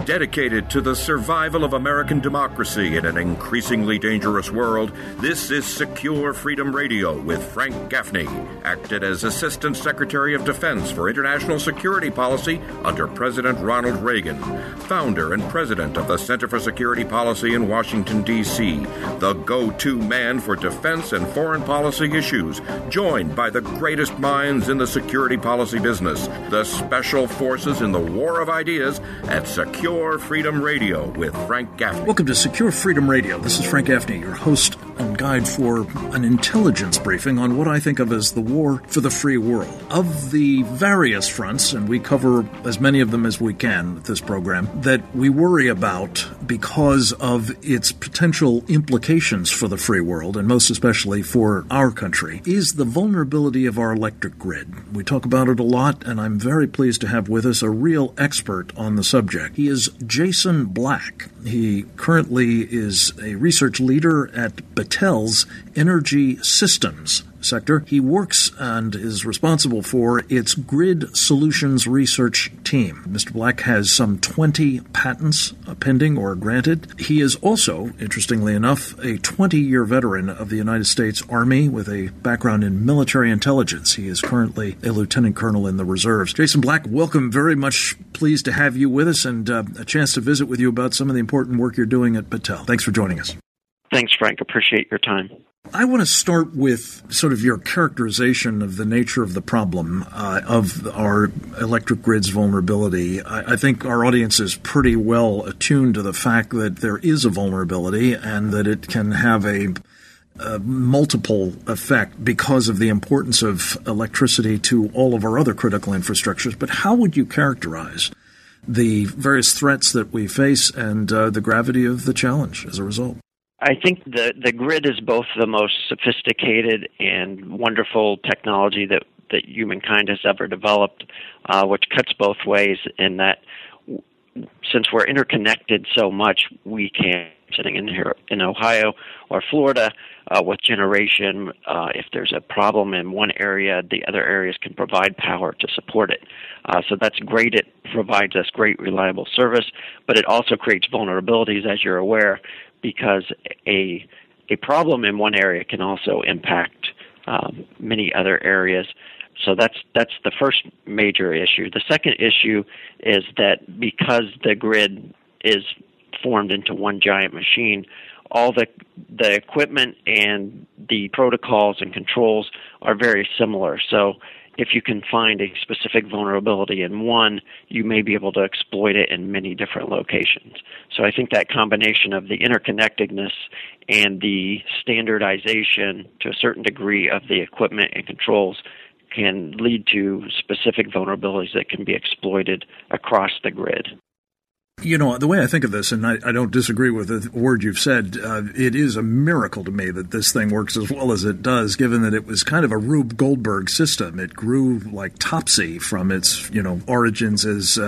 Dedicated to the survival of American democracy in an increasingly dangerous world, this is Secure Freedom Radio with Frank Gaffney, acted as Assistant Secretary of Defense for International Security Policy under President Ronald Reagan, founder and president of the Center for Security Policy in Washington, D.C., the go-to man for defense and foreign policy issues, joined by the greatest minds in the security policy business, the special forces in the war of ideas at Secure Freedom Radio with Frank Gaffney. Welcome to Secure Freedom Radio. This is Frank Gaffney, your host and guide for an intelligence briefing on what I think of as the war for the free world. Of the various fronts, and we cover as many of them as we can with this program, that we worry about because of its potential implications for the free world, and most especially for our country, is the vulnerability of our electric grid. We talk about it a lot, and I'm very pleased to have with us a real expert on the subject. He is Jason Black. He currently is a research leader at Battelle's Energy Systems sector. He works and is responsible for its Grid Solutions Research team. Mr. Black has some 20 patents pending or granted. He is also, interestingly enough, a 20-year veteran of the United States Army with a background in military intelligence. He is currently a lieutenant colonel in the reserves. Jason Black, welcome. Very much pleased to have you with us and a chance to visit with you about some of the important work you're doing at Battelle. Thanks for joining us. Thanks, Frank. Appreciate your time. I want to start with sort of your characterization of the nature of the problem of our electric grid's vulnerability. I think our audience is pretty well attuned to the fact that there is a vulnerability and that it can have a multiple effect because of the importance of electricity to all of our other critical infrastructures. But how would you characterize the various threats that we face and the gravity of the challenge as a result? I think the grid is both the most sophisticated and wonderful technology that humankind has ever developed, which cuts both ways in that since we're interconnected so much, we can, sitting in here in Ohio or Florida with generation, if there's a problem in one area, the other areas can provide power to support it. So that's great. It provides us great, reliable service, but it also creates vulnerabilities, as you're aware, because a problem in one area can also impact many other areas. So that's the first major issue. The second issue is that because the grid is formed into one giant machine, all the equipment and the protocols and controls are very similar. So if you can find a specific vulnerability in one, you may be able to exploit it in many different locations. So I think that combination of the interconnectedness and the standardization to a certain degree of the equipment and controls can lead to specific vulnerabilities that can be exploited across the grid. You know, the way I think of this, and I don't disagree with the word you've said, it is a miracle to me that this thing works as well as it does, given that it was kind of a Rube Goldberg system. It grew like Topsy from its, origins as,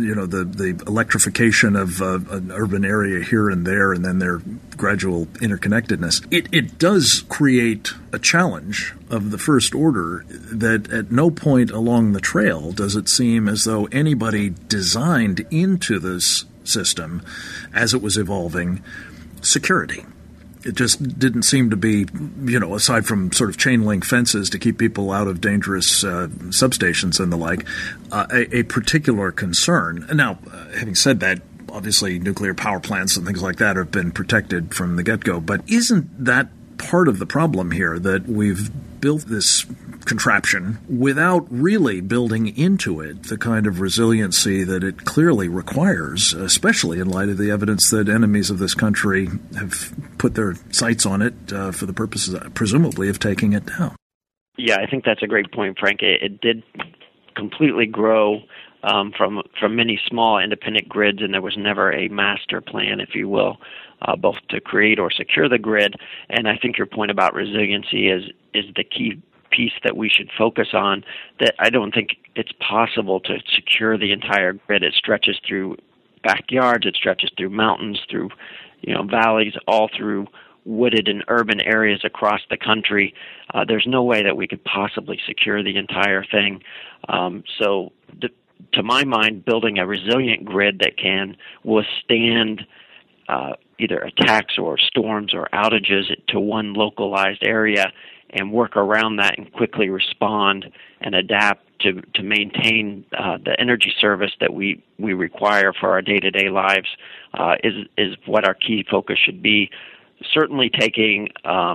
the electrification of an urban area here and there, and then their gradual interconnectedness. It does create a challenge of the first order that at no point along the trail does it seem as though anybody designed into this system as it was evolving security. It just didn't seem to be, aside from sort of chain link fences to keep people out of dangerous substations and the like, a particular concern. Now, having said that, obviously nuclear power plants and things like that have been protected from the get-go, but isn't that part of the problem here, that we've built this contraption without really building into it the kind of resiliency that it clearly requires, especially in light of the evidence that enemies of this country have put their sights on it for the purposes, presumably, of taking it down? Yeah, I think that's a great point, Frank. It did completely grow from many small independent grids, and there was never a master plan, if you will, both to create or secure the grid. And I think your point about resiliency is the key piece that we should focus on, that I don't think it's possible to secure the entire grid. It stretches through backyards, it stretches through mountains, through valleys, all through wooded and urban areas across the country. There's no way that we could possibly secure the entire thing. So to my mind, building a resilient grid that can withstand either attacks or storms or outages to one localized area and work around that and quickly respond and adapt to maintain the energy service that we require for our day-to-day lives is what our key focus should be. Certainly taking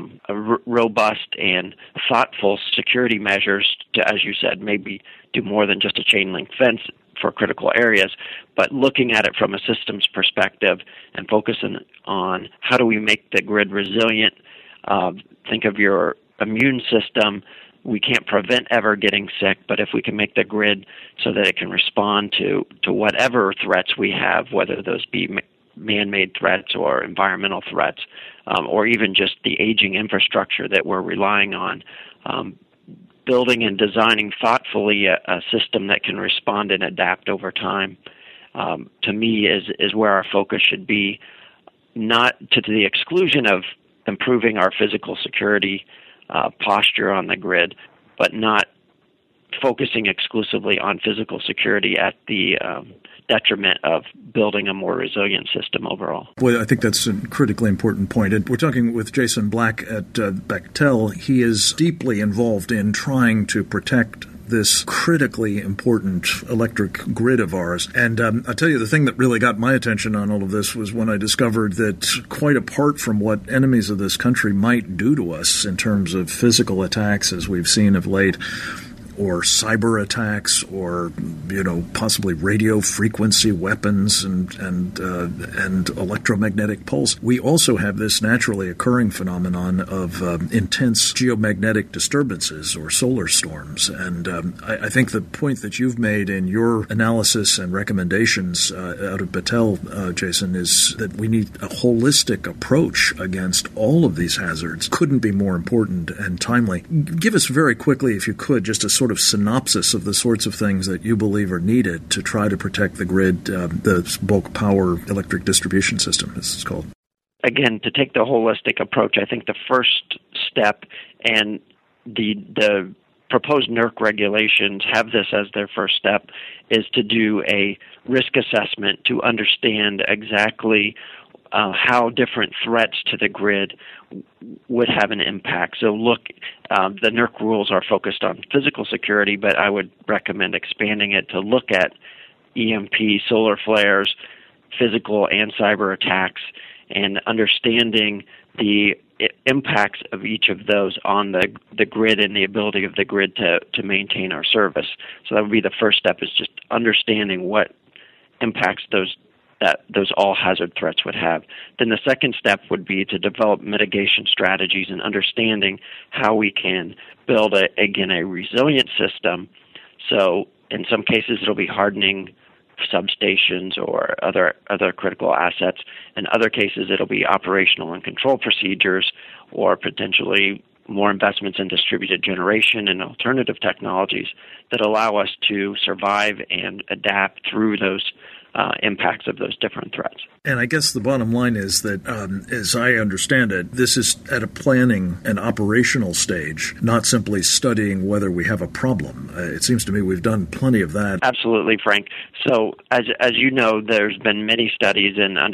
robust and thoughtful security measures to, as you said, maybe do more than just a chain link fence for critical areas, but looking at it from a systems perspective and focusing on how do we make the grid resilient. Think of your immune system. We can't prevent ever getting sick, but if we can make the grid so that it can respond to whatever threats we have, whether those be man-made threats or environmental threats, or even just the aging infrastructure that we're relying on, building and designing thoughtfully a system that can respond and adapt over time, to me is where our focus should be, not to the exclusion of improving our physical security posture on the grid, but not focusing exclusively on physical security at the detriment of building a more resilient system overall. Well, I think that's a critically important point. And we're talking with Jason Black at Bechtel. He is deeply involved in trying to protect this critically important electric grid of ours. And I'll tell you, the thing that really got my attention on all of this was when I discovered that quite apart from what enemies of this country might do to us in terms of physical attacks, as we've seen of late, or cyber attacks, or possibly radio frequency weapons and electromagnetic pulse. We also have this naturally occurring phenomenon of intense geomagnetic disturbances or solar storms. And I think the point that you've made in your analysis and recommendations out of Bechtel, Jason, is that we need a holistic approach against all of these hazards. Couldn't be more important and timely. Give us very quickly, if you could, just a sort of synopsis of the sorts of things that you believe are needed to try to protect the grid, the bulk power electric distribution system, as it's called. Again, to take the holistic approach, I think the first step, and the proposed NERC regulations have this as their first step, is to do a risk assessment to understand exactly how different threats to the grid would have an impact. So look, the NERC rules are focused on physical security, but I would recommend expanding it to look at EMP, solar flares, physical and cyber attacks, and understanding the impacts of each of those on the grid and the ability of the grid to maintain our service. So that would be the first step, is just understanding what impacts those all hazard threats would have. Then the second step would be to develop mitigation strategies and understanding how we can build a resilient system. So in some cases it'll be hardening substations or other critical assets. In other cases it'll be operational and control procedures, or potentially more investments in distributed generation and alternative technologies that allow us to survive and adapt through those impacts of those different threats. And I guess the bottom line is that, as I understand it, this is at a planning and operational stage, not simply studying whether we have a problem. It seems to me we've done plenty of that. Absolutely, Frank. So, as you know, there's been many studies,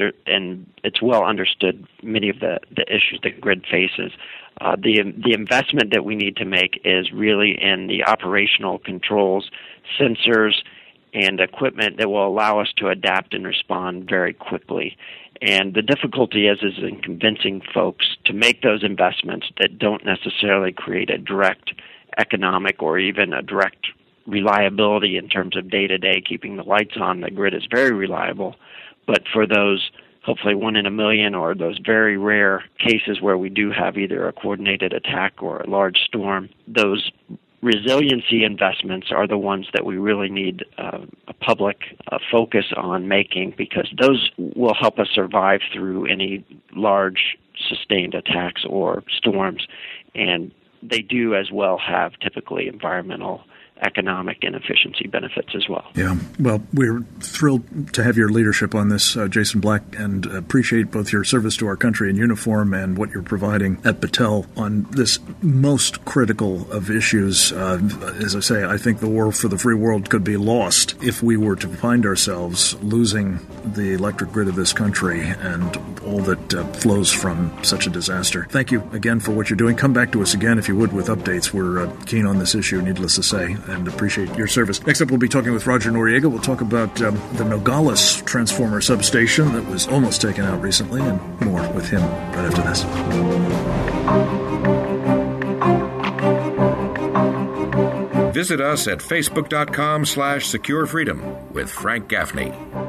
and it's well understood many of the issues the grid faces. The investment that we need to make is really in the operational controls, sensors, and equipment that will allow us to adapt and respond very quickly. And the difficulty is in convincing folks to make those investments that don't necessarily create a direct economic or even a direct reliability in terms of day-to-day keeping the lights on. The grid is very reliable, but for those hopefully 1 in a million, or those very rare cases where we do have either a coordinated attack or a large storm, those resiliency investments are the ones that we really need a public focus on making, because those will help us survive through any large sustained attacks or storms. And they do as well have typically environmental economic and efficiency benefits as well. Yeah, well, we're thrilled to have your leadership on this, Jason Black, and appreciate both your service to our country in uniform and what you're providing at Battelle on this most critical of issues. As I say, I think the war for the free world could be lost if we were to find ourselves losing the electric grid of this country and all that flows from such a disaster. Thank you again for what you're doing. Come back to us again, if you would, with updates. We're keen on this issue, needless to say, and appreciate your service. Next up, we'll be talking with Roger Noriega. We'll talk about the Nogales transformer substation that was almost taken out recently, and more with him right after this. Visit us at facebook.com/securefreedom with Frank Gaffney.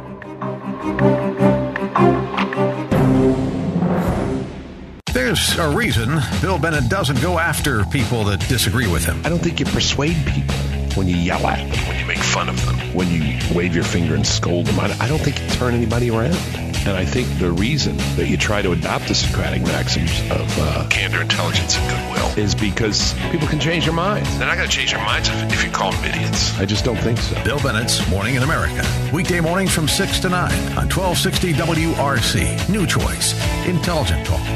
There's a reason Bill Bennett doesn't go after people that disagree with him. I don't think you persuade people when you yell at them, when you make fun of them, when you wave your finger and scold them. I don't think you turn anybody around. And I think the reason that you try to adopt the Socratic maxims of candor, intelligence, and goodwill is because people can change their minds. They're not going to change their minds if you call them idiots. I just don't think so. Bill Bennett's Morning in America. Weekday mornings from 6 to 9 on 1260 WRC. New choice. Intelligent talk.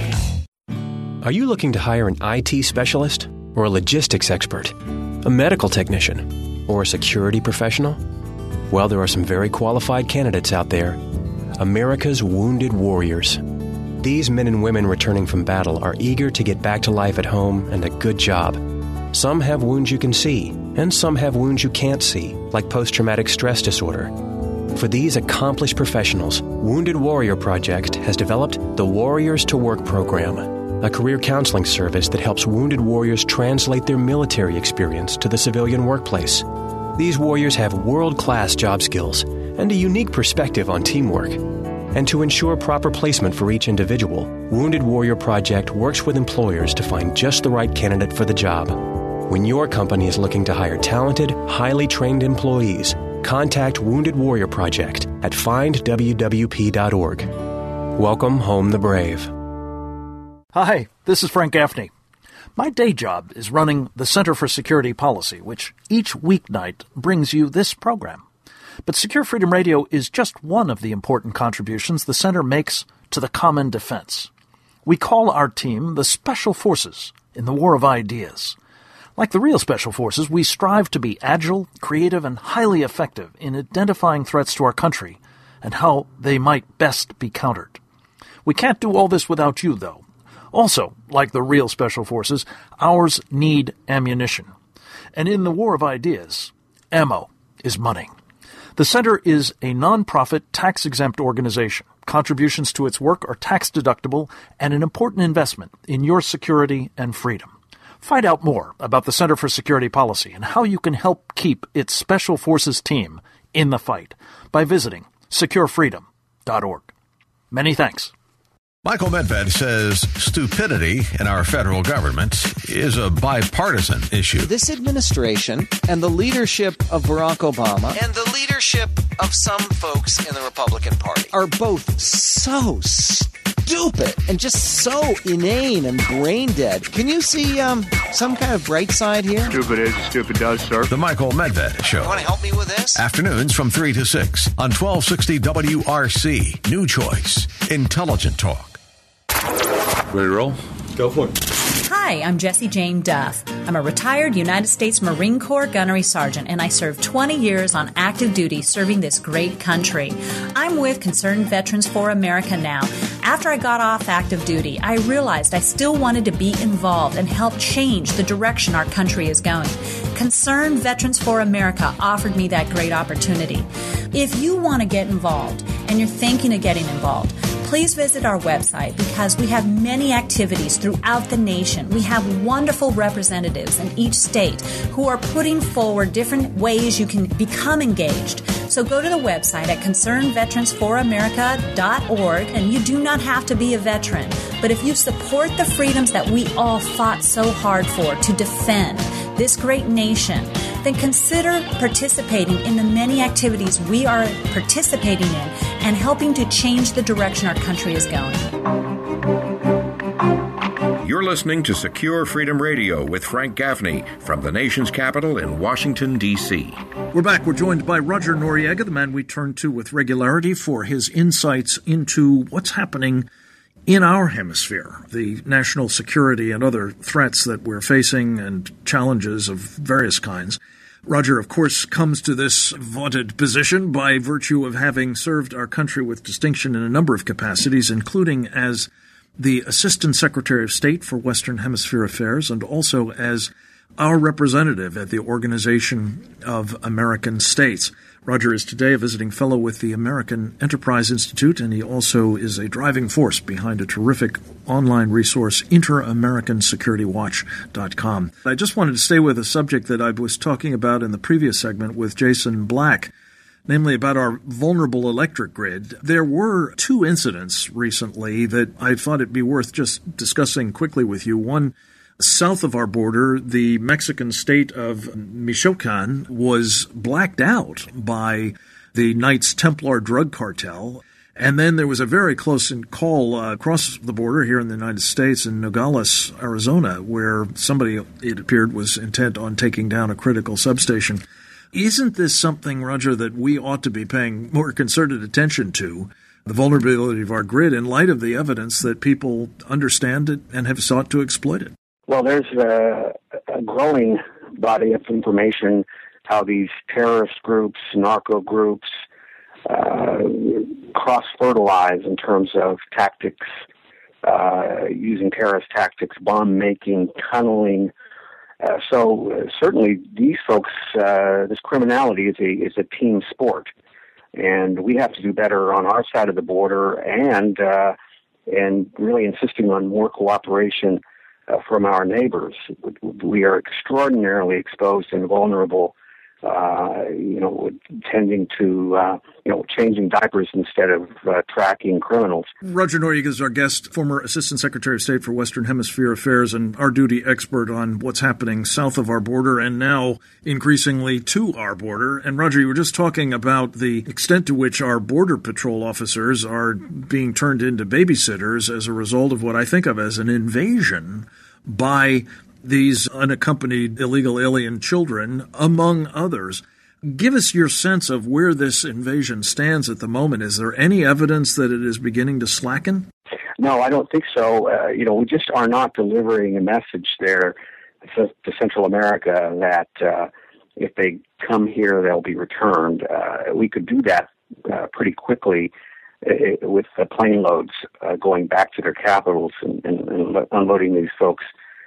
Are you looking to hire an IT specialist or a logistics expert, a medical technician, or a security professional? Well, there are some very qualified candidates out there. America's Wounded Warriors. These men and women returning from battle are eager to get back to life at home and a good job. Some have wounds you can see, and some have wounds you can't see, like post-traumatic stress disorder. For these accomplished professionals, Wounded Warrior Project has developed the Warriors to Work program, a career counseling service that helps wounded warriors translate their military experience to the civilian workplace. These warriors have world-class job skills and a unique perspective on teamwork. And to ensure proper placement for each individual, Wounded Warrior Project works with employers to find just the right candidate for the job. When your company is looking to hire talented, highly trained employees, contact Wounded Warrior Project at findwwp.org. Welcome home the brave. Hi, this is Frank Gaffney. My day job is running the Center for Security Policy, which each weeknight brings you this program. But Secure Freedom Radio is just one of the important contributions the Center makes to the common defense. We call our team the Special Forces in the War of Ideas. Like the real Special Forces, we strive to be agile, creative, and highly effective in identifying threats to our country and how they might best be countered. We can't do all this without you, though. Also, like the real Special Forces, ours need ammunition. And in the War of Ideas, ammo is money. The Center is a nonprofit, tax-exempt organization. Contributions to its work are tax-deductible and an important investment in your security and freedom. Find out more about the Center for Security Policy and how you can help keep its Special Forces team in the fight by visiting securefreedom.org. Many thanks. Michael Medved says stupidity in our federal government is a bipartisan issue. This administration and the leadership of Barack Obama and the leadership of some folks in the Republican Party are both so stupid and just so inane and brain dead. Can you see some kind of bright side here? Stupid is, stupid does, sir. The Michael Medved Show. You want to help me with this? Afternoons from 3 to 6 on 1260 WRC. New choice. Intelligent talk. Ready to roll? Go for it. Hi, I'm Jessie Jane Duff. I'm a retired United States Marine Corps gunnery sergeant, and I served 20 years on active duty serving this great country. I'm with Concerned Veterans for America now. After I got off active duty, I realized I still wanted to be involved and help change the direction our country is going. Concerned Veterans for America offered me that great opportunity. If you want to get involved and you're thinking of getting involved, please visit our website because we have many activities throughout the nation. We have wonderful representatives in each state who are putting forward different ways you can become engaged. So go to the website at concernedveteransforamerica.org, and you do not have to be a veteran. But if you support the freedoms that we all fought so hard for to defend this great nation, then consider participating in the many activities we are participating in and helping to change the direction our country is going. You're listening to Secure Freedom Radio with Frank Gaffney from the nation's capital in Washington, D.C. We're back. We're joined by Roger Noriega, the man we turn to with regularity for his insights into what's happening in our hemisphere, the national security and other threats that we're facing and challenges of various kinds. Roger, of course, comes to this vaunted position by virtue of having served our country with distinction in a number of capacities, including as the Assistant Secretary of State for Western Hemisphere Affairs and also as our representative at the Organization of American States. Roger is today a visiting fellow with the American Enterprise Institute, and he also is a driving force behind a terrific online resource, interamericansecurity.watch.com. I just wanted to stay with a subject that I was talking about in the previous segment with Jason Black, namely about our vulnerable electric grid. There were two incidents recently that I thought it'd be worth just discussing quickly with you. One, south of our border, the Mexican state of Michoacan was blacked out by the Knights Templar drug cartel. And then there was a very close call across the border here in the United States in Nogales, Arizona, where somebody, it appeared, was intent on taking down a critical substation. Isn't this something, Roger, that we ought to be paying more concerted attention to, the vulnerability of our grid, in light of the evidence that people understand it and have sought to exploit it? Well, there's a growing body of information how these terrorist groups, narco groups, cross-fertilize in terms of tactics, using terrorist tactics, bomb-making, tunneling. So certainly these folks, this criminality is a team sport. And we have to do better on our side of the border and really insisting on more cooperation from our neighbors. We are extraordinarily exposed and vulnerable, tending to, changing diapers instead of tracking criminals. Roger Noriega is our guest, former Assistant Secretary of State for Western Hemisphere Affairs and our duty expert on what's happening south of our border and now increasingly to our border. And Roger, you were just talking about the extent to which our Border Patrol officers are being turned into babysitters as a result of what I think of as an invasion by these unaccompanied illegal alien children, among others. Give us your sense of where this invasion stands at the moment. Is there any evidence that it is beginning to slacken? No, I don't think so. We just are not delivering a message there to Central America that if they come here, they'll be returned. We could do that pretty quickly with the plane loads going back to their capitals and unloading these folks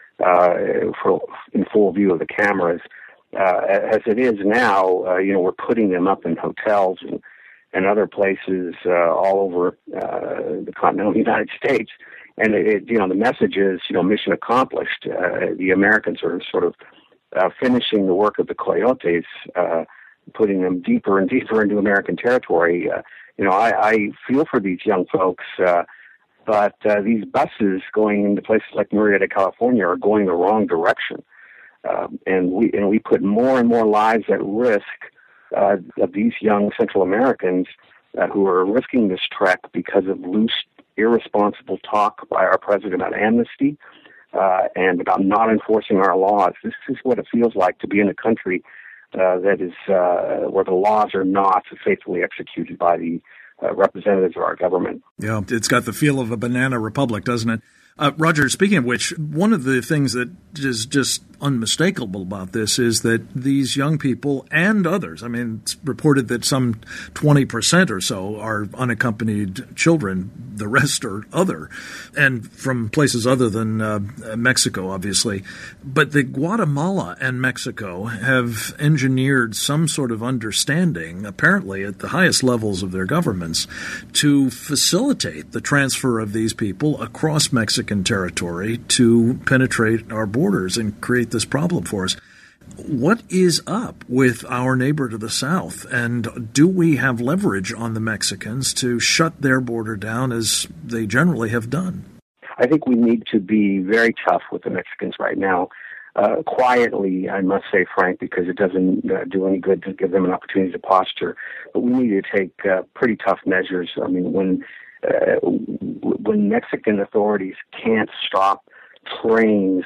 in full view of the cameras. As it is now, we're putting them up in hotels and other places all over the continental United States. And the message is, mission accomplished. The Americans are sort of finishing the work of the coyotes, putting them deeper and deeper into American territory. I feel for these young folks, but these buses going into places like Murrieta, California, are going the wrong direction, and we put more and more lives at risk of these young Central Americans who are risking this trek because of loose, irresponsible talk by our president about amnesty and about not enforcing our laws. This is what it feels like to be in a country that is where the laws are not faithfully executed by the representatives of our government. Yeah, it's got the feel of a banana republic, doesn't it? Roger, speaking of which, one of the things that is just unmistakable about this is that these young people and others, I mean, it's reported that some 20% or so are unaccompanied children, the rest are other, and from places other than Mexico, obviously. But the Guatemala and Mexico have engineered some sort of understanding, apparently at the highest levels of their governments, to facilitate the transfer of these people across Mexican territory to penetrate our borders and create this problem for us. What is up with our neighbor to the south, and do we have leverage on the Mexicans to shut their border down as they generally have done? I think we need to be very tough with the Mexicans right now. Quietly, I must say, Frank, because it doesn't do any good to give them an opportunity to posture. But we need to take pretty tough measures. I mean, when Mexican authorities can't stop trains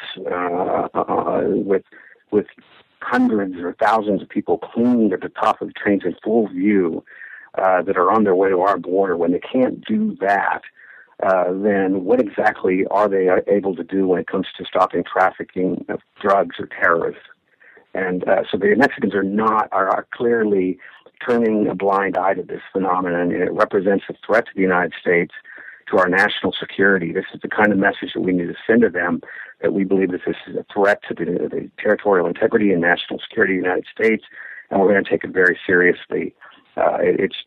with hundreds or thousands of people clinging at the top of the trains in full view that are on their way to our border, when they can't do that, then what exactly are they able to do when it comes to stopping trafficking of drugs or terrorists? And so the Mexicans are clearly turning a blind eye to this phenomenon, and it represents a threat to the United States, to our national security. This is the kind of message that we need to send to them, that we believe that this is a threat to the territorial integrity and national security of the United States, and we're going to take it very seriously. It's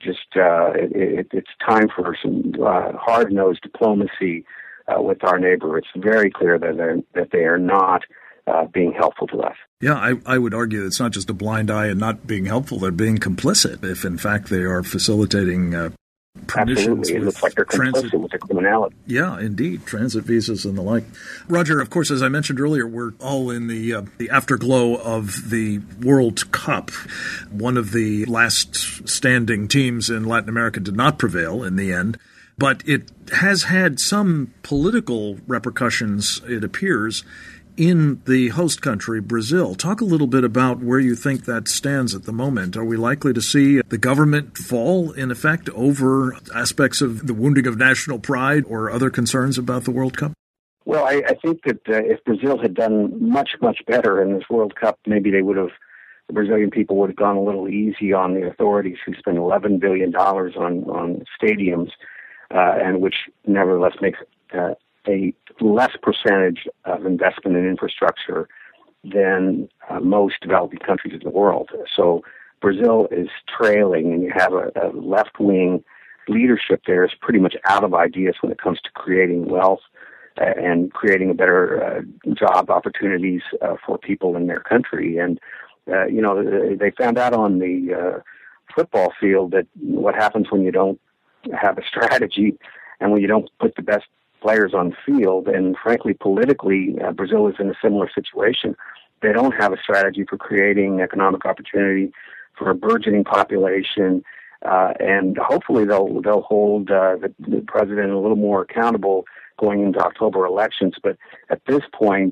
time for some hard-nosed diplomacy with our neighbor. It's very clear that they are not being helpful to us. Yeah, I would argue it's not just a blind eye and not being helpful. They're being complicit if, in fact, they are facilitating Absolutely. It looks like they're complicit with the criminality. Yeah, indeed. Transit visas and the like. Roger, of course, as I mentioned earlier, we're all in the afterglow of the World Cup. One of the last standing teams in Latin America did not prevail in the end, but it has had some political repercussions, it appears, in the host country, Brazil. Talk a little bit about where you think that stands at the moment. Are we likely to see the government fall, in effect, over aspects of the wounding of national pride or other concerns about the World Cup? Well, I think that if Brazil had done much, much better in this World Cup, maybe the Brazilian people would have gone a little easy on the authorities who spend $11 billion on stadiums, and which nevertheless makes a less percentage of investment in infrastructure than most developing countries in the world. So Brazil is trailing, and you have a left-wing leadership there is pretty much out of ideas when it comes to creating wealth and creating a better job opportunities for people in their country. And, they found out on the football field that what happens when you don't have a strategy and when you don't put the best players on the field. And frankly, politically, Brazil is in a similar situation. They don't have a strategy for creating economic opportunity for a burgeoning population, and hopefully they'll hold the president a little more accountable going into October elections. But at this point,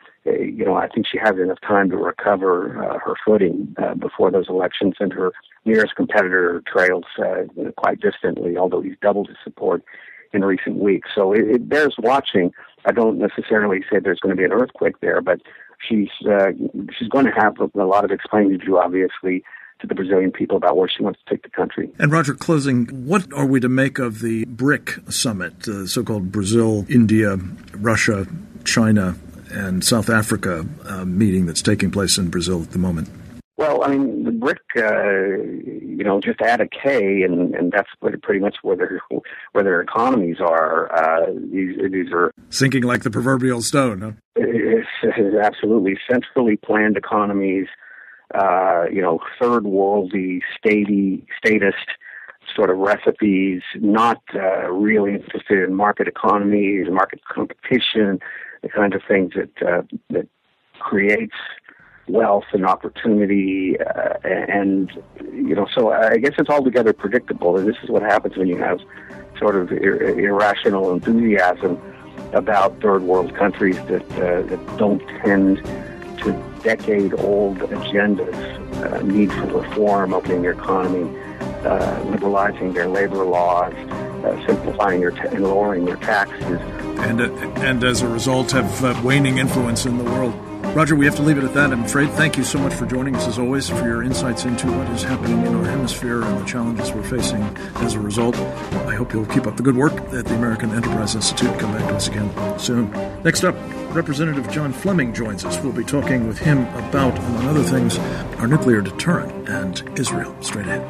I think she has enough time to recover her footing before those elections, and her nearest competitor trails quite distantly, although he's doubled his support in recent weeks. So it bears watching. I don't necessarily say there's going to be an earthquake there, but she's going to have a lot of explaining to do, obviously, to the Brazilian people about where she wants to take the country. And Roger, closing, what are we to make of the BRIC summit, the so-called Brazil, India, Russia, China, and South Africa meeting that's taking place in Brazil at the moment? Well, I mean, the BRIC, just add a K, and that's pretty much where their economies are. These are sinking like the proverbial stone, huh? It's absolutely centrally planned economies. Third worldly, statist sort of recipes, not really interested in market economies, market competition, the kind of things that creates wealth and opportunity, so I guess it's altogether predictable. And this is what happens when you have sort of irrational enthusiasm about third world countries that don't tend to decade-old agendas, need for reform, opening their economy, liberalizing their labor laws, simplifying and lowering their taxes. And as a result have waning influence in the world. Roger, we have to leave it at that, I'm afraid. Thank you so much for joining us, as always, for your insights into what is happening in our hemisphere and the challenges we're facing as a result. I hope you'll keep up the good work at the American Enterprise Institute. Come back to us again soon. Next up, Representative John Fleming joins us. We'll be talking with him about, among other things, our nuclear deterrent and Israel. Straight ahead.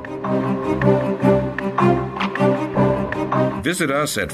Visit us at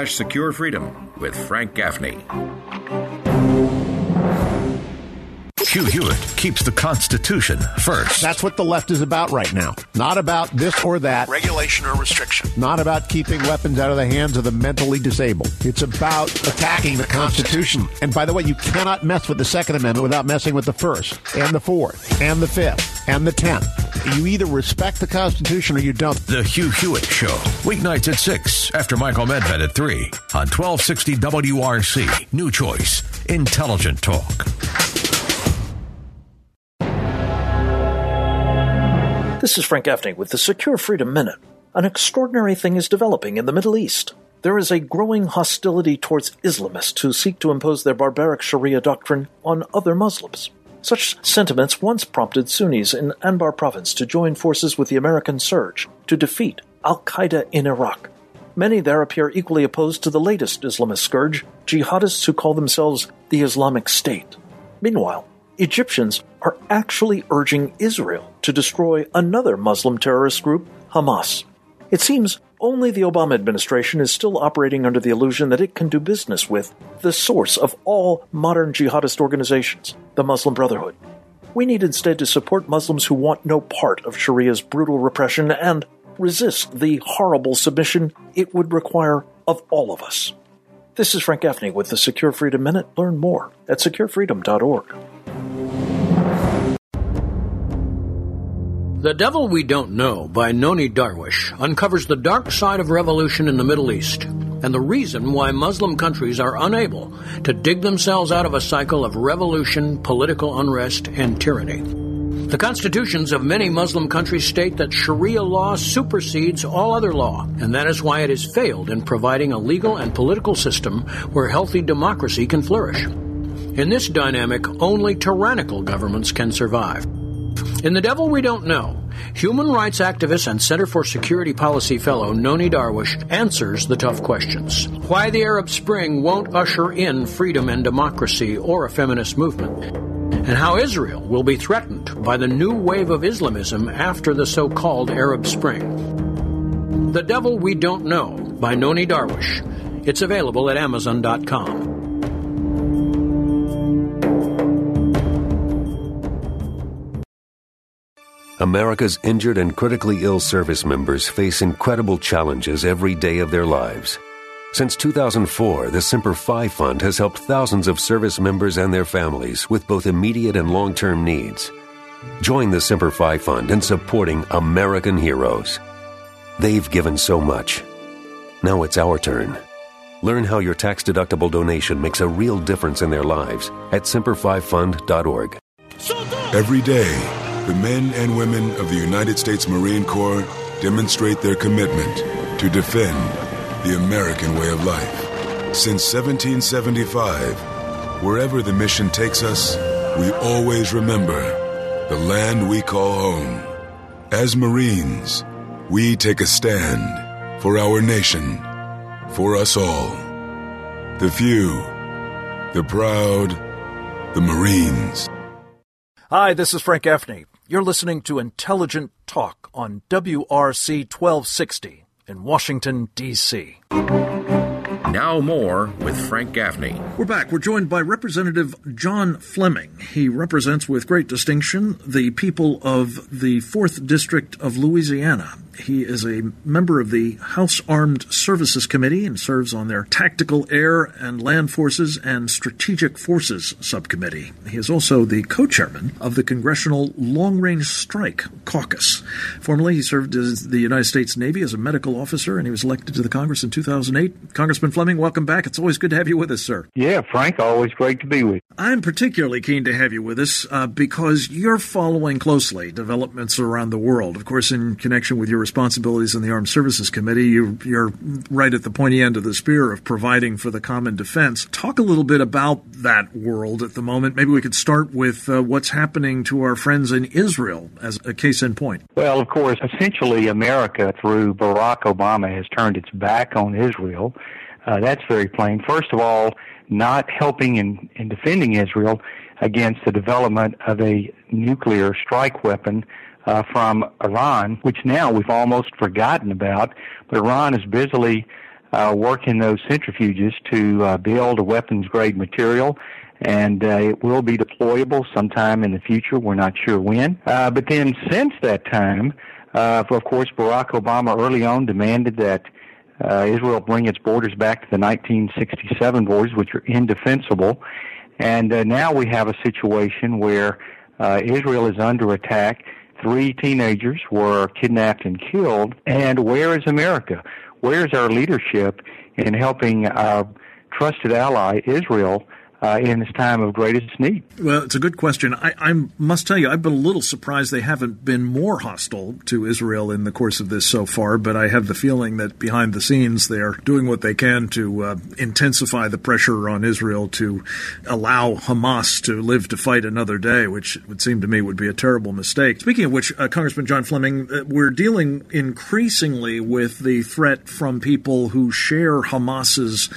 facebook.com/securefreedom with Frank Gaffney. Hugh Hewitt keeps the Constitution first. That's what the left is about right now. Not about this or that. Regulation or restriction. Not about keeping weapons out of the hands of the mentally disabled. It's about attacking the Constitution. And by the way, you cannot mess with the Second Amendment without messing with the First, and the Fourth, and the Fifth, and the 10th. You either respect the Constitution or you don't. The Hugh Hewitt Show. Weeknights at 6 after Michael Medved at 3 on 1260 WRC. New choice. Intelligent talk. This is Frank Gaffney with the Secure Freedom Minute. An extraordinary thing is developing in the Middle East. There is a growing hostility towards Islamists who seek to impose their barbaric Sharia doctrine on other Muslims. Such sentiments once prompted Sunnis in Anbar province to join forces with the American surge to defeat al-Qaeda in Iraq. Many there appear equally opposed to the latest Islamist scourge, jihadists who call themselves the Islamic State. Meanwhile, Egyptians are actually urging Israel to destroy another Muslim terrorist group, Hamas. It seems only the Obama administration is still operating under the illusion that it can do business with the source of all modern jihadist organizations, the Muslim Brotherhood. We need instead to support Muslims who want no part of Sharia's brutal repression and resist the horrible submission it would require of all of us. This is Frank Gaffney with the Secure Freedom Minute. Learn more at securefreedom.org. The Devil We Don't Know by Noni Darwish uncovers the dark side of revolution in the Middle East and the reason why Muslim countries are unable to dig themselves out of a cycle of revolution, political unrest, and tyranny. The constitutions of many Muslim countries state that Sharia law supersedes all other law, and that is why it has failed in providing a legal and political system where healthy democracy can flourish. In this dynamic, only tyrannical governments can survive. In The Devil We Don't Know, human rights activist and Center for Security Policy fellow Noni Darwish answers the tough questions. Why the Arab Spring won't usher in freedom and democracy or a feminist movement, and how Israel will be threatened by the new wave of Islamism after the so-called Arab Spring. The Devil We Don't Know by Noni Darwish. It's available at Amazon.com. America's injured and critically ill service members face incredible challenges every day of their lives. Since 2004, the Semper Fi Fund has helped thousands of service members and their families with both immediate and long-term needs. Join the Semper Fi Fund in supporting American heroes. They've given so much. Now it's our turn. Learn how your tax-deductible donation makes a real difference in their lives at semperfifund.org. Every day, the men and women of the United States Marine Corps demonstrate their commitment to defend the American way of life. Since 1775, wherever the mission takes us, we always remember the land we call home. As Marines, we take a stand for our nation, for us all. The few, the proud, the Marines. Hi, this is Frank Gaffney. You're listening to Intelligent Talk on WRC 1260 in Washington, D.C. Now more with Frank Gaffney. We're back. We're joined by Representative John Fleming. He represents with great distinction the people of the 4th District of Louisiana. He is a member of the House Armed Services Committee and serves on their Tactical Air and Land Forces and Strategic Forces Subcommittee. He is also the co-chairman of the Congressional Long Range Strike Caucus. Formerly, he served as the United States Navy as a medical officer, and he was elected to the Congress in 2008. Congressman Fleming, welcome back. It's always good to have you with us, sir. Yeah, Frank, always great to be with you. I'm particularly keen to have you with us because you're following closely developments around the world. Of course, in connection with your responsibilities in the Armed Services Committee, you're right at the pointy end of the spear of providing for the common defense. Talk a little bit about that world at the moment. Maybe we could start with what's happening to our friends in Israel as a case in point. Well, of course, essentially America, through Barack Obama, has turned its back on Israel. That's very plain. First of all, not helping in defending Israel against the development of a nuclear strike weapon from Iran, which now we've almost forgotten about. But Iran is busily working those centrifuges to build a weapons-grade material and it will be deployable sometime in the future. We're not sure when. But then since that time, of course, Barack Obama early on demanded that Israel bring its borders back to the 1967 borders, which are indefensible. And now we have a situation where Israel is under attack. 3 teenagers were kidnapped and killed. And where is America? Where is our leadership in helping our trusted ally, Israel, in this time of greatest need? Well, it's a good question. I must tell you, I've been a little surprised they haven't been more hostile to Israel in the course of this so far, but I have the feeling that behind the scenes they are doing what they can to intensify the pressure on Israel to allow Hamas to live to fight another day, which would seem to me would be a terrible mistake. Speaking of which, Congressman John Fleming, we're dealing increasingly with the threat from people who share Hamas's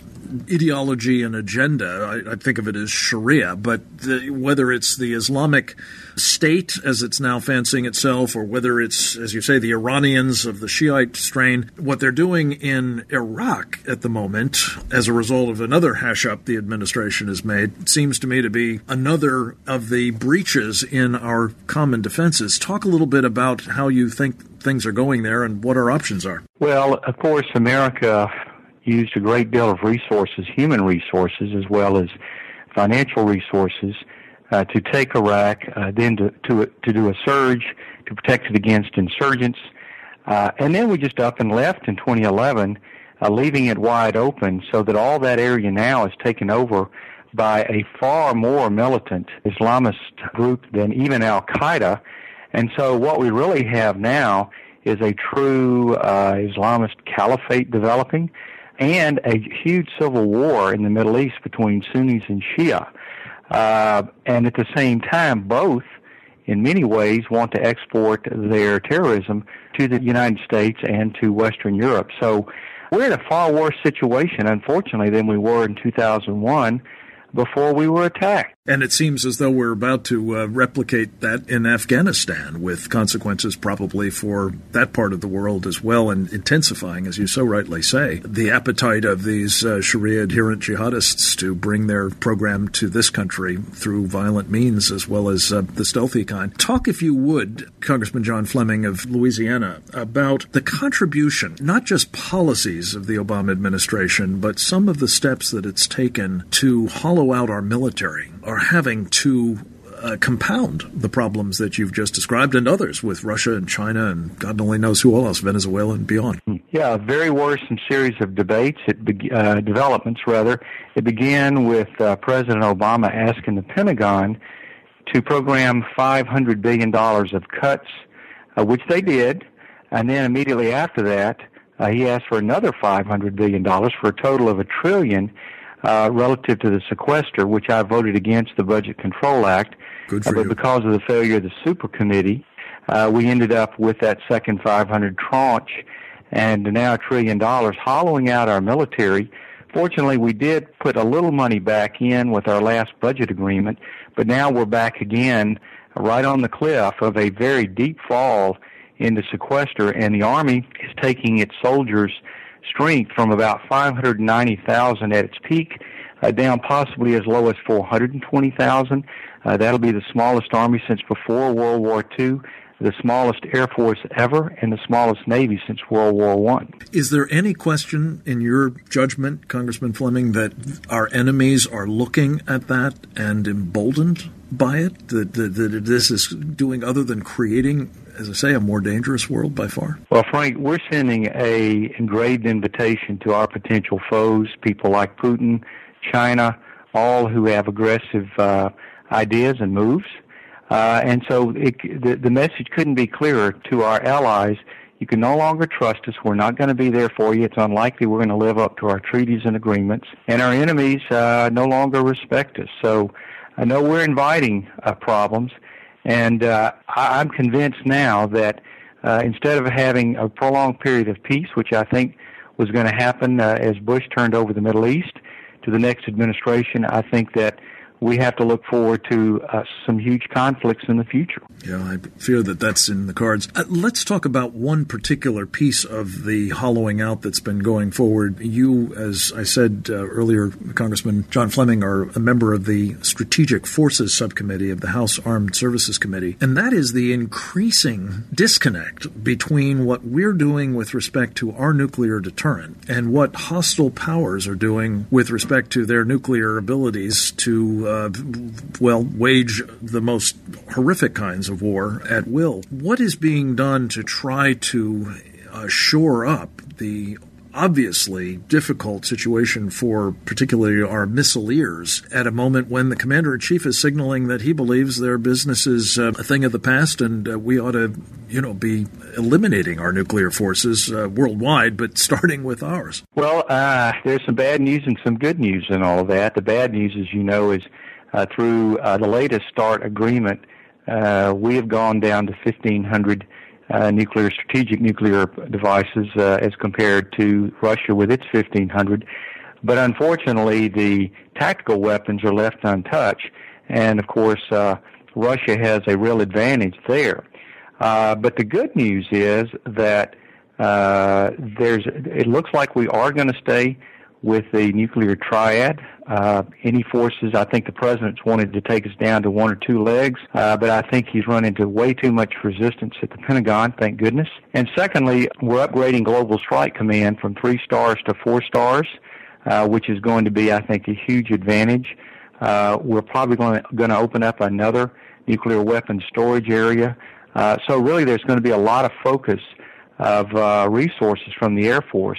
ideology and agenda. I think of it as Sharia, but whether it's the Islamic State, as it's now fancying itself, or whether it's, as you say, the Iranians of the Shiite strain, what they're doing in Iraq at the moment, as a result of another hash-up the administration has made, seems to me to be another of the breaches in our common defenses. Talk a little bit about how you think things are going there and what our options are. Well, of course, America used a great deal of resources, human resources, as well as financial resources, to take Iraq, then to do a surge to protect it against insurgents. And then we just up and left in 2011, leaving it wide open so that all that area now is taken over by a far more militant Islamist group than even Al-Qaeda. And so what we really have now is a true Islamist caliphate developing, and a huge civil war in the Middle East between Sunnis and Shia. And at the same time, both, in many ways, want to export their terrorism to the United States and to Western Europe. So we're in a far worse situation, unfortunately, than we were in 2001 before we were attacked. And it seems as though we're about to replicate that in Afghanistan, with consequences probably for that part of the world as well, and intensifying, as you so rightly say, the appetite of these Sharia-adherent jihadists to bring their program to this country through violent means as well as the stealthy kind. Talk, if you would, Congressman John Fleming of Louisiana, about the contribution, not just policies of the Obama administration, but some of the steps that it's taken to hollow out our military, are having to compound the problems that you've just described, and others with Russia and China and God only knows who else, Venezuela and beyond. Yeah, a very worrisome series of debates, developments rather. It began with President Obama asking the Pentagon to program $500 billion of cuts, which they did, and then immediately after that, he asked for another $500 billion for a total of $1 trillion relative to the sequester, which I voted against the Budget Control Act. Good for but you. Because of the failure of the Super Committee, we ended up with that second 500 tranche, and now $1 trillion, hollowing out our military. Fortunately, we did put a little money back in with our last budget agreement, but now we're back again right on the cliff of a very deep fall into sequester, and the Army is taking its soldiers' strength from about 590,000 at its peak down possibly as low as 420,000. That'll be the smallest Army since before World War II, the smallest Air Force ever, and the smallest Navy since World War I. Is there any question in your judgment, Congressman Fleming, that our enemies are looking at that and emboldened by it, that this is doing other than creating, as I say, a more dangerous world by far? Well, Frank, we're sending a engraved invitation to our potential foes, people like Putin, China, all who have aggressive ideas and moves. And so the message couldn't be clearer to our allies. You can no longer trust us. We're not going to be there for you. It's unlikely we're going to live up to our treaties and agreements. And our enemies no longer respect us. So I know we're inviting problems. And I'm convinced now that instead of having a prolonged period of peace, which I think was going to happen as Bush turned over the Middle East to the next administration, I think that we have to look forward to some huge conflicts in the future. Yeah, I fear that that's in the cards. Let's talk about one particular piece of the hollowing out that's been going forward. You, as I said earlier, Congressman John Fleming, are a member of the Strategic Forces Subcommittee of the House Armed Services Committee, and that is the increasing disconnect between what we're doing with respect to our nuclear deterrent and what hostile powers are doing with respect to their nuclear abilities to wage the most horrific kinds of war at will. What is being done to try to shore up the obviously difficult situation for particularly our missileers at a moment when the Commander-in-Chief is signaling that he believes their business is a thing of the past and we ought to, be eliminating our nuclear forces worldwide, but starting with ours? Well, there's some bad news and some good news in all of that. The bad news, as you know, is through the latest START agreement, we have gone down to 1,500 strategic nuclear devices as compared to Russia with its 1,500. But unfortunately, the tactical weapons are left untouched, and of course, Russia has a real advantage there. But the good news is that it looks like we are going to stay with the nuclear triad. Any forces, I think the president's wanted to take us down to one or two legs, but I think he's run into way too much resistance at the Pentagon, thank goodness. And secondly, we're upgrading Global Strike Command from 3 stars to 4 stars, which is going to be, I think, a huge advantage. We're probably going to open up another nuclear weapons storage area. So really there's going to be a lot of focus of resources from the Air Force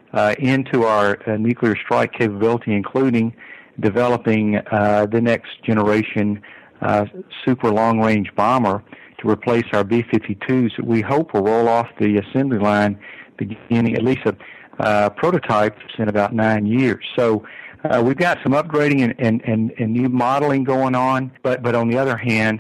into our nuclear strike capability, including developing the next generation super long-range bomber to replace our B-52s that we hope will roll off the assembly line beginning, at least prototypes, in about 9 years. So we've got some upgrading and new modeling going on, but on the other hand,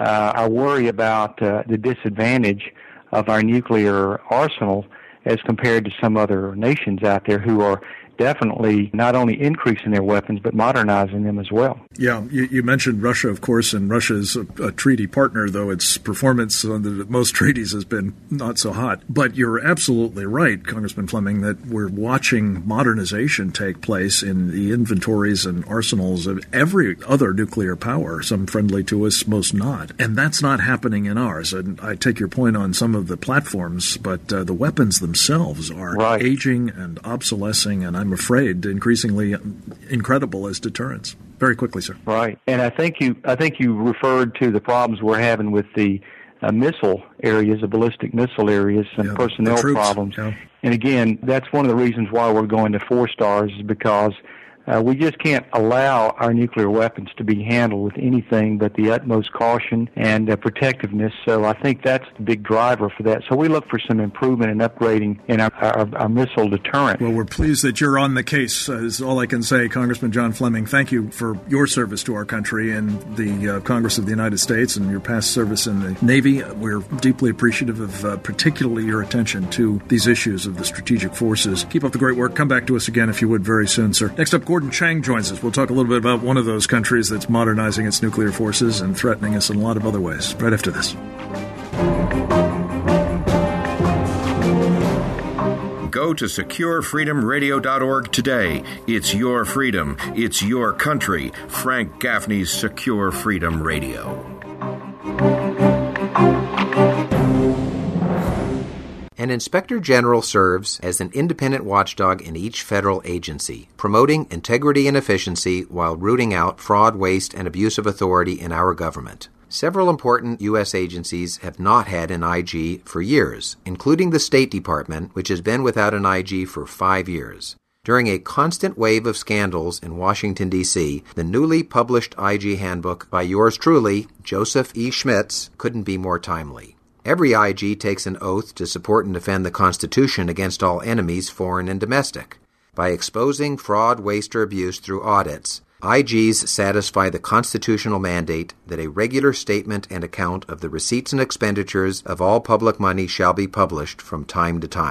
I worry about the disadvantage of our nuclear arsenal as compared to some other nations out there who are definitely not only increasing their weapons, but modernizing them as well. Yeah, you mentioned Russia, of course, and Russia is a treaty partner, though its performance on most treaties has been not so hot. But you're absolutely right, Congressman Fleming, that we're watching modernization take place in the inventories and arsenals of every other nuclear power, some friendly to us, most not. And that's not happening in ours. And I take your point on some of the platforms, but the weapons themselves are aging and obsolescing, and I'm afraid increasingly incredible as deterrents. Very quickly, sir. Right, and I think you referred to the problems we're having with the missile areas, the ballistic missile areas, and personnel problems. Yeah. And again, that's one of the reasons why we're going to 4 stars, is because we just can't allow our nuclear weapons to be handled with anything but the utmost caution and protectiveness. So I think that's the big driver for that. So we look for some improvement and upgrading in our missile deterrent. Well, we're pleased that you're on the case, is all I can say. Congressman John Fleming, thank you for your service to our country and the Congress of the United States and your past service in the Navy. We're deeply appreciative of particularly your attention to these issues of the strategic forces. Keep up the great work. Come back to us again, if you would, very soon, sir. Next up, Gordon Chang joins us. We'll talk a little bit about one of those countries that's modernizing its nuclear forces and threatening us in a lot of other ways. Right after this. Go to SecureFreedomRadio.org today. It's your freedom. It's your country. Frank Gaffney's Secure Freedom Radio. An inspector general serves as an independent watchdog in each federal agency, promoting integrity and efficiency while rooting out fraud, waste, and abuse of authority in our government. Several important U.S. agencies have not had an IG for years, including the State Department, which has been without an IG for 5 years. During a constant wave of scandals in Washington, D.C., the newly published IG handbook by yours truly, Joseph E. Schmitz, couldn't be more timely. Every IG takes an oath to support and defend the Constitution against all enemies, foreign and domestic. By exposing fraud, waste, or abuse through audits, IGs satisfy the constitutional mandate that a regular statement and account of the receipts and expenditures of all public money shall be published from time to time.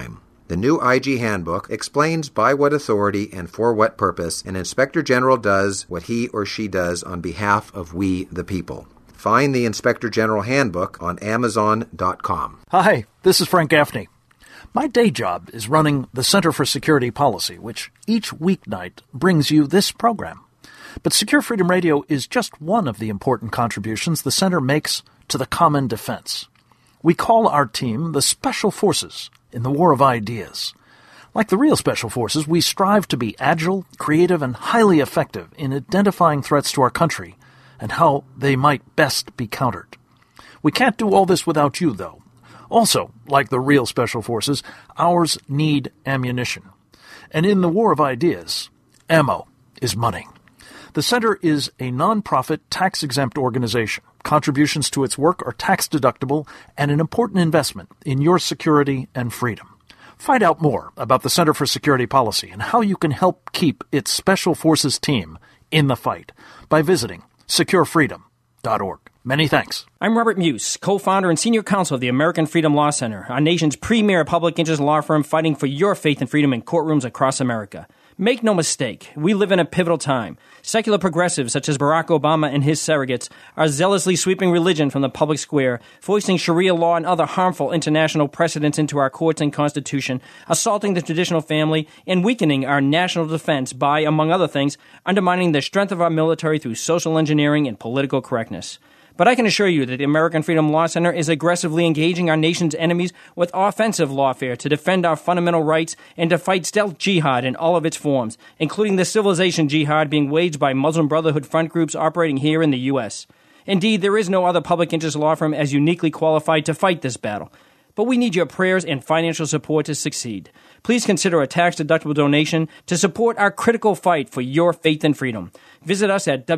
The new IG Handbook explains by what authority and for what purpose an Inspector General does what he or she does on behalf of we, the people. Find the Inspector General Handbook on Amazon.com. Hi, this is Frank Gaffney. My day job is running the Center for Security Policy, which each weeknight brings you this program. But Secure Freedom Radio is just one of the important contributions the Center makes to the common defense. We call our team the Special Forces in the War of Ideas. Like the real Special Forces, we strive to be agile, creative, and highly effective in identifying threats to our country and how they might best be countered. We can't do all this without you, though. Also, like the real Special Forces, ours need ammunition. And in the War of Ideas, ammo is money. The Center is a nonprofit, tax-exempt organization. Contributions to its work are tax-deductible and an important investment in your security and freedom. Find out more about the Center for Security Policy and how you can help keep its Special Forces team in the fight by visiting securefreedom.org. Many thanks. I'm Robert Muse, co-founder and senior counsel of the American Freedom Law Center, our nation's premier public interest law firm fighting for your faith and freedom in courtrooms across America. Make no mistake, we live in a pivotal time. Secular progressives such as Barack Obama and his surrogates are zealously sweeping religion from the public square, foisting Sharia law and other harmful international precedents into our courts and Constitution, assaulting the traditional family, and weakening our national defense by, among other things, undermining the strength of our military through social engineering and political correctness. But I can assure you that the American Freedom Law Center is aggressively engaging our nation's enemies with offensive lawfare to defend our fundamental rights and to fight stealth jihad in all of its forms, including the civilization jihad being waged by Muslim Brotherhood front groups operating here in the U.S. Indeed, there is no other public interest law firm as uniquely qualified to fight this battle. But we need your prayers and financial support to succeed. Please consider a tax-deductible donation to support our critical fight for your faith and freedom. Visit us at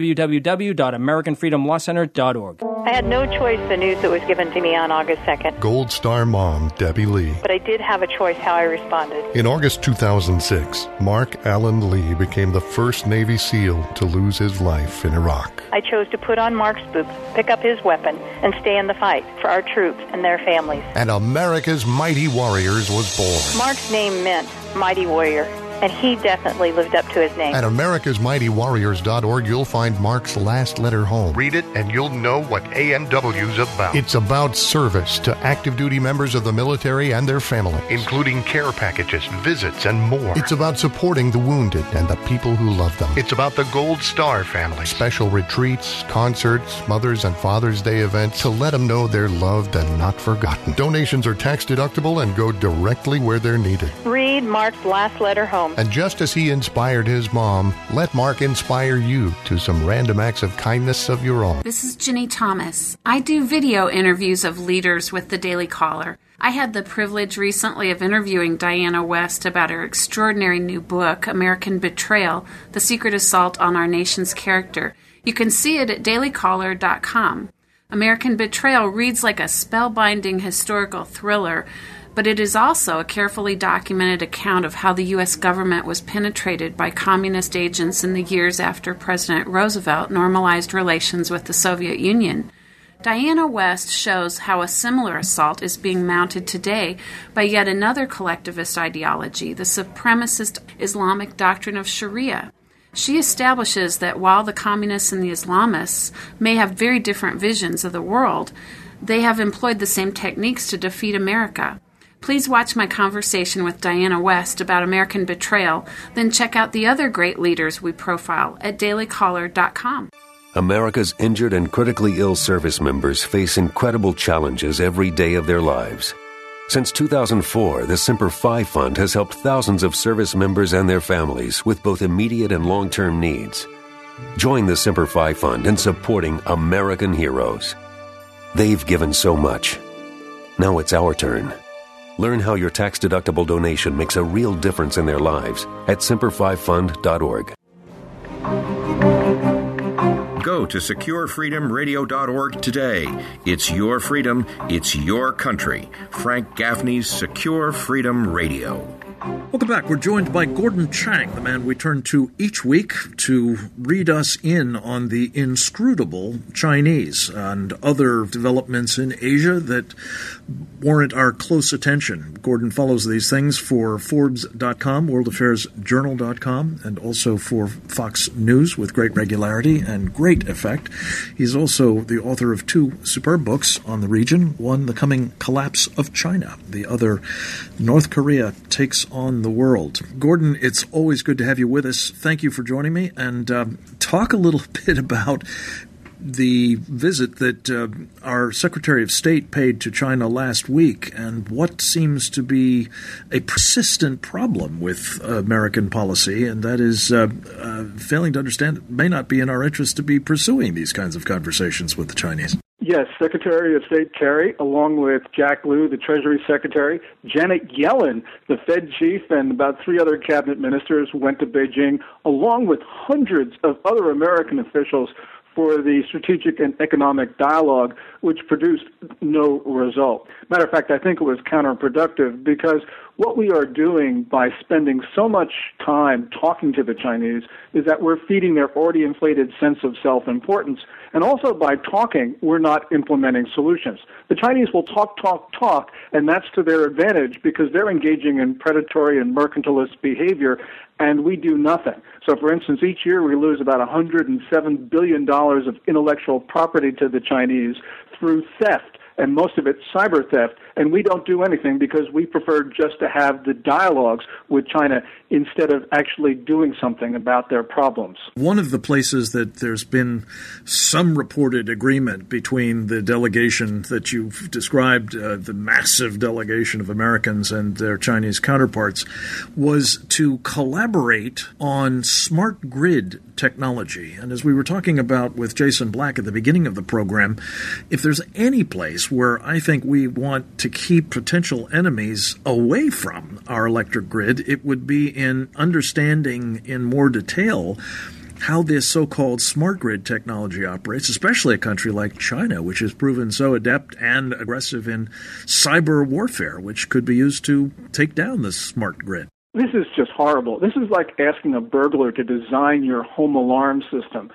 www.americanfreedomlawcenter.org. I had no choice in the news that was given to me on August 2nd. Gold Star mom, Debbie Lee. But I did have a choice how I responded. In August 2006, Mark Allen Lee became the first Navy SEAL to lose his life in Iraq. I chose to put on Mark's boots, pick up his weapon, and stay in the fight for our troops and their families. And America's Mighty Warriors was born. Mark's name meant Mighty Warrior, and he definitely lived up to his name. At americasmightywarriors.org, you'll find Mark's last letter home. Read it, and you'll know what AMW's about. It's about service to active duty members of the military and their families, including care packages, visits, and more. It's about supporting the wounded and the people who love them. It's about the Gold Star family. Special retreats, concerts, Mother's and Father's Day events to let them know they're loved and not forgotten. Donations are tax deductible and go directly where they're needed. Read Mark's last letter home. And just as he inspired his mom, let Mark inspire you to some random acts of kindness of your own. This is Ginny Thomas. I do video interviews of leaders with the Daily Caller. I had the privilege recently of interviewing Diana West about her extraordinary new book, American Betrayal, The Secret Assault on Our Nation's Character. You can see it at dailycaller.com. American Betrayal reads like a spellbinding historical thriller, but it is also a carefully documented account of how the U.S. government was penetrated by communist agents in the years after President Roosevelt normalized relations with the Soviet Union. Diana West shows how a similar assault is being mounted today by yet another collectivist ideology, the supremacist Islamic doctrine of Sharia. She establishes that while the communists and the Islamists may have very different visions of the world, they have employed the same techniques to defeat America. Please watch my conversation with Diana West about American Betrayal, then check out the other great leaders we profile at dailycaller.com. America's injured and critically ill service members face incredible challenges every day of their lives. Since 2004, the Semper Fi Fund has helped thousands of service members and their families with both immediate and long-term needs. Join the Semper Fi Fund in supporting American heroes. They've given so much. Now it's our turn. Learn how your tax-deductible donation makes a real difference in their lives at semper5fund.org. Go to SecureFreedomRadio.org today. It's your freedom. It's your country. Frank Gaffney's Secure Freedom Radio. Welcome back. We're joined by Gordon Chang, the man we turn to each week to read us in on the inscrutable Chinese and other developments in Asia that warrant our close attention. Gordon follows these things for Forbes.com, WorldAffairsJournal.com, and also for Fox News with great regularity and great effect. He's also the author of two superb books on the region, one, The Coming Collapse of China, the other, North Korea Takes on the World. Gordon, it's always good to have you with us. Thank you for joining me, and talk a little bit about the visit that our Secretary of State paid to China last week and what seems to be a persistent problem with American policy, and that is failing to understand it may not be in our interest to be pursuing these kinds of conversations with the Chinese. Yes, Secretary of State Kerry, along with Jack Lew, the Treasury Secretary, Janet Yellen, the Fed chief, and about 3 other cabinet ministers went to Beijing, along with hundreds of other American officials for the strategic and economic dialogue, which produced no result. Matter of fact, I think it was counterproductive because what we are doing by spending so much time talking to the Chinese is that we're feeding their already inflated sense of self-importance. And also by talking, we're not implementing solutions. The Chinese will talk, and that's to their advantage because they're engaging in predatory and mercantilist behavior, and we do nothing. So, for instance, each year we lose about $107 billion of intellectual property to the Chinese through theft, and most of it cyber theft, and we don't do anything because we prefer just to have the dialogues with China instead of actually doing something about their problems. One of the places that there's been some reported agreement between the delegation that you've described, the massive delegation of Americans and their Chinese counterparts, was to collaborate on smart grid technology. And as we were talking about with Jason Black at the beginning of the program, if there's any place where I think we want to keep potential enemies away from our electric grid, it would be in understanding in more detail how this so-called smart grid technology operates, especially a country like China, which has proven so adept and aggressive in cyber warfare, which could be used to take down the smart grid. This is just horrible. This is like asking a burglar to design your home alarm system.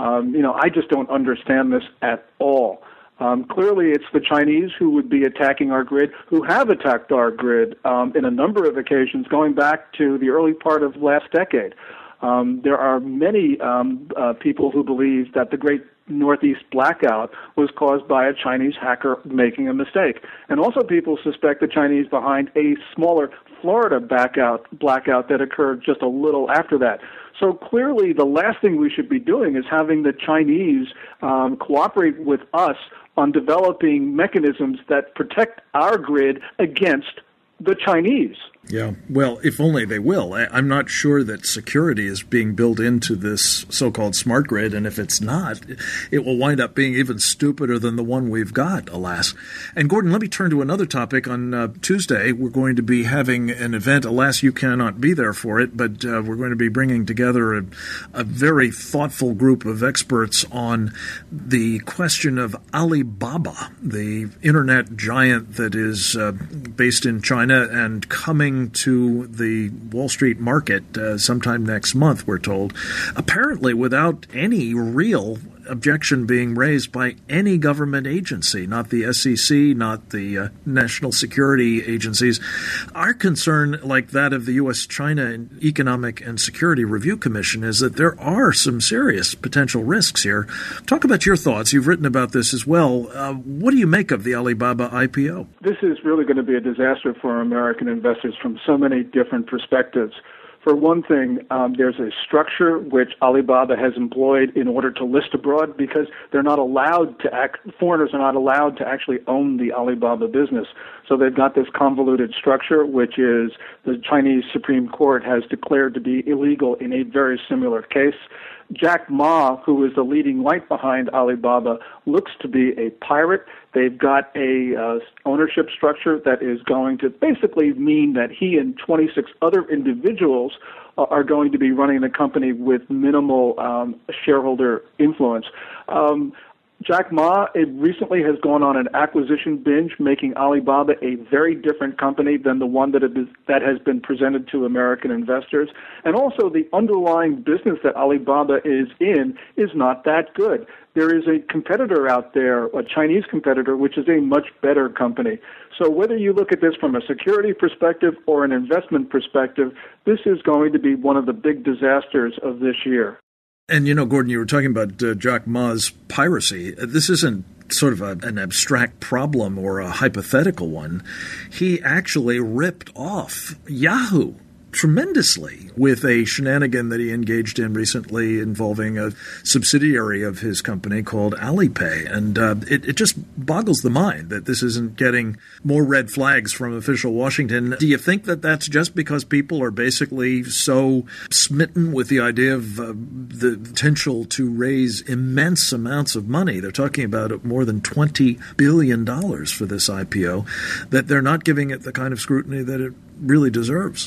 I just don't understand this at all. Clearly, it's the Chinese who would be attacking our grid, who have attacked our grid in a number of occasions going back to the early part of last decade. There are many people who believe that the Great Northeast Blackout was caused by a Chinese hacker making a mistake. And also people suspect the Chinese behind a smaller Florida blackout that occurred just a little after that. So clearly the last thing we should be doing is having the Chinese cooperate with us on developing mechanisms that protect our grid against the Chinese. Yeah, well, if only they will. I'm not sure that security is being built into this so-called smart grid, and if it's not, it will wind up being even stupider than the one we've got, alas. And Gordon, let me turn to another topic. On Tuesday, we're going to be having an event. Alas, you cannot be there for it, but we're going to be bringing together a very thoughtful group of experts on the question of Alibaba, the internet giant that is based in China and coming to the Wall Street market sometime next month, we're told, apparently without any real objection being raised by any government agency, not the SEC, not the national security agencies. Our concern, like that of the U.S.-China Economic and Security Review Commission, is that there are some serious potential risks here. Talk about your thoughts. You've written about this as well. What do you make of the Alibaba IPO? This is really going to be a disaster for American investors from so many different perspectives. For one thing, there's a structure which Alibaba has employed in order to list abroad because they're not allowed to foreigners are not allowed to actually own the Alibaba business. So they've got this convoluted structure, which is the Chinese Supreme Court has declared to be illegal in a very similar case. Jack Ma, who is the leading light behind Alibaba, looks to be a pirate. They've got a ownership structure that is going to basically mean that he and 26 other individuals are going to be running the company with minimal shareholder influence. Jack Ma recently has gone on an acquisition binge, making Alibaba a very different company than the one that has been presented to American investors. And also the underlying business that Alibaba is in is not that good. There is a competitor out there, a Chinese competitor, which is a much better company. So whether you look at this from a security perspective or an investment perspective, this is going to be one of the big disasters of this year. And, Gordon, you were talking about Jack Ma's piracy. This isn't sort of an abstract problem or a hypothetical one. He actually ripped off Yahoo tremendously with a shenanigan that he engaged in recently involving a subsidiary of his company called Alipay. And it just boggles the mind that this isn't getting more red flags from official Washington. Do you think that that's just because people are basically so smitten with the idea of the potential to raise immense amounts of money? They're talking about more than $20 billion for this IPO, that they're not giving it the kind of scrutiny that it really deserves.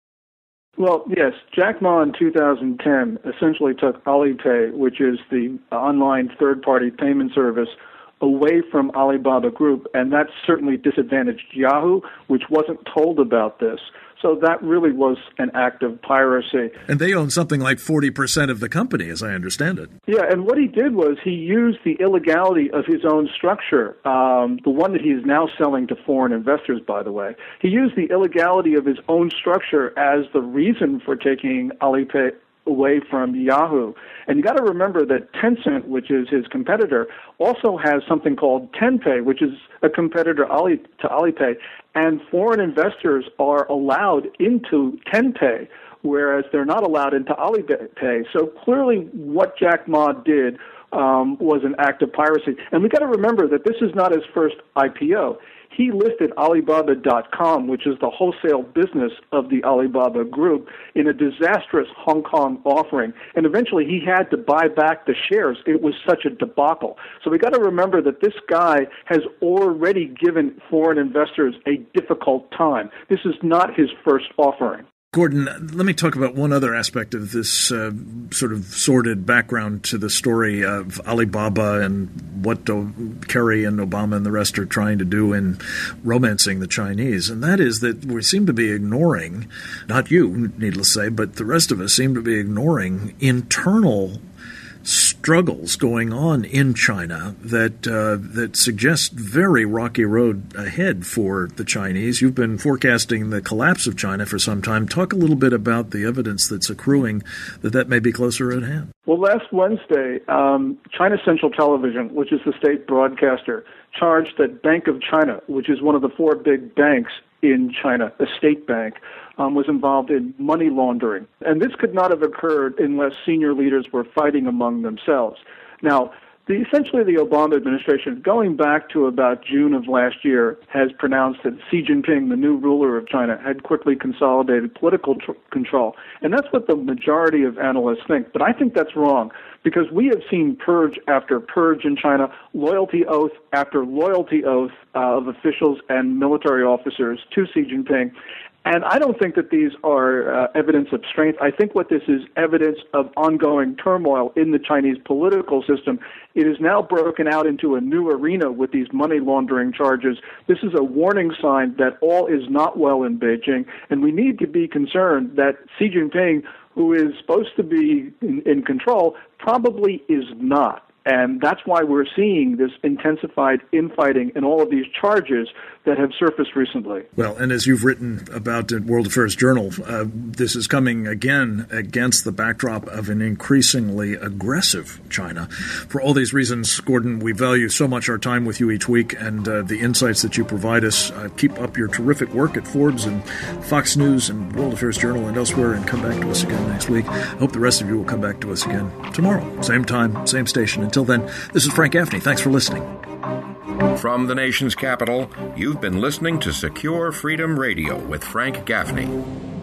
Well, yes, Jack Ma in 2010 essentially took Alipay, which is the online third-party payment service, away from Alibaba Group, and that certainly disadvantaged Yahoo, which wasn't told about this. So that really was an act of piracy. And they own something like 40% of the company, as I understand it. Yeah, and what he did was he used the illegality of his own structure, the one that he is now selling to foreign investors, by the way. He used the illegality of his own structure as the reason for taking Alipay away from Yahoo. And you got to remember that Tencent, which is his competitor, also has something called Tenpay, which is a competitor to Alipay. And foreign investors are allowed into Tenpay, whereas they're not allowed into Alipay. So clearly what Jack Ma did was an act of piracy. And we got to remember that this is not his first IPO. He listed Alibaba.com, which is the wholesale business of the Alibaba Group, in a disastrous Hong Kong offering. And eventually he had to buy back the shares. It was such a debacle. So we got to remember that this guy has already given foreign investors a difficult time. This is not his first offering. Gordon, let me talk about one other aspect of this sort of sordid background to the story of Alibaba and what Kerry and Obama and the rest are trying to do in romancing the Chinese. And that is that we seem to be ignoring, not you, needless to say, but the rest of us seem to be ignoring internal struggles going on in China that suggest very rocky road ahead for the Chinese. You've been forecasting the collapse of China for some time. Talk a little bit about the evidence that's accruing that may be closer at hand. Well, last Wednesday, China Central Television, which is the state broadcaster, charged that Bank of China, which is one of the four big banks in China, a state bank, was involved in money laundering. And this could not have occurred unless senior leaders were fighting among themselves. Now, essentially the Obama administration, going back to about June of last year, has pronounced that Xi Jinping, the new ruler of China, had quickly consolidated political control. And that's what the majority of analysts think. But I think that's wrong, because we have seen purge after purge in China, loyalty oath after loyalty oath of officials and military officers to Xi Jinping. And I don't think that these are evidence of strength. I think what this is evidence of ongoing turmoil in the Chinese political system. It is now broken out into a new arena with these money laundering charges. This is a warning sign that all is not well in Beijing, and we need to be concerned that Xi Jinping, who is supposed to be in control, probably is not. And that's why we're seeing this intensified infighting and all of these charges that have surfaced recently. Well, and as you've written about in World Affairs Journal, this is coming again against the backdrop of an increasingly aggressive China. For all these reasons, Gordon, we value so much our time with you each week and the insights that you provide us. Keep up your terrific work at Forbes and Fox News and World Affairs Journal and elsewhere, and come back to us again next week. I hope the rest of you will come back to us again tomorrow. Same time, same station. Until then, this is Frank Gaffney. Thanks for listening. From the nation's capital, you've been listening to Secure Freedom Radio with Frank Gaffney.